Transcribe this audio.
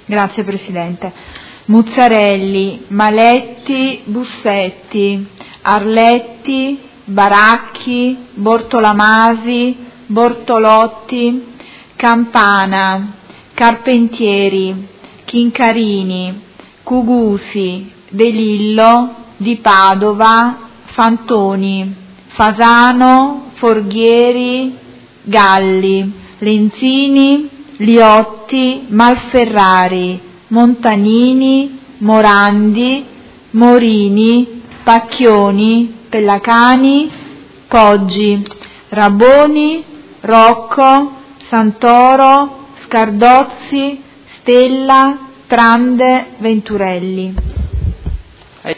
Grazie Presidente. Muzzarelli, Maletti, Bussetti, Arletti, Baracchi, Bortolamasi, Bortolotti, Campana, Carpentieri, Chincarini, Cugusi, De Lillo, Di Padova, Fantoni, Fasano, Forghieri, Galli, Lenzini, Liotti, Malferrari, Montanini, Morandi, Morini, Pacchioni, Pellacani, Poggi, Raboni, Rocco, Santoro, Scardozzi, Stella, Trande, Venturelli.